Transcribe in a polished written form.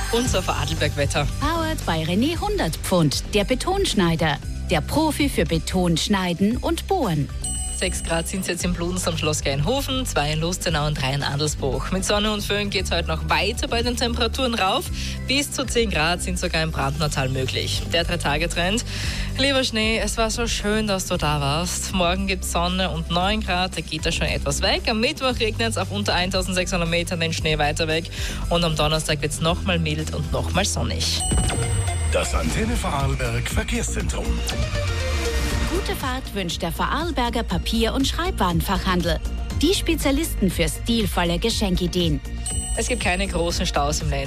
Unser Vorarlberg-Wetter. Powered bei René 100 Pfund, der Betonschneider. Der Profi für Beton schneiden und bohren. 6 Grad sind es jetzt in Bludenz am Schloss Geinhofen, 2 in Lustenau und 3 in Adelsbruch. Mit Sonne und Föhn geht es heute noch weiter bei den Temperaturen rauf. Bis zu 10 Grad sind sogar im Brandnertal möglich. Der 3-Tage-Trend. Lieber Schnee, es war so schön, dass du da warst. Morgen gibt es Sonne und 9 Grad, da geht er schon etwas weg. Am Mittwoch regnet es auf unter 1600 Metern den Schnee weiter weg. Und am Donnerstag wird es nochmal mild und nochmal sonnig. Das Antenne Vorarlberg Verkehrszentrum. Gute Fahrt wünscht der Vorarlberger Papier- und Schreibwarenfachhandel. Die Spezialisten für stilvolle Geschenkideen. Es gibt keine großen Staus im Land.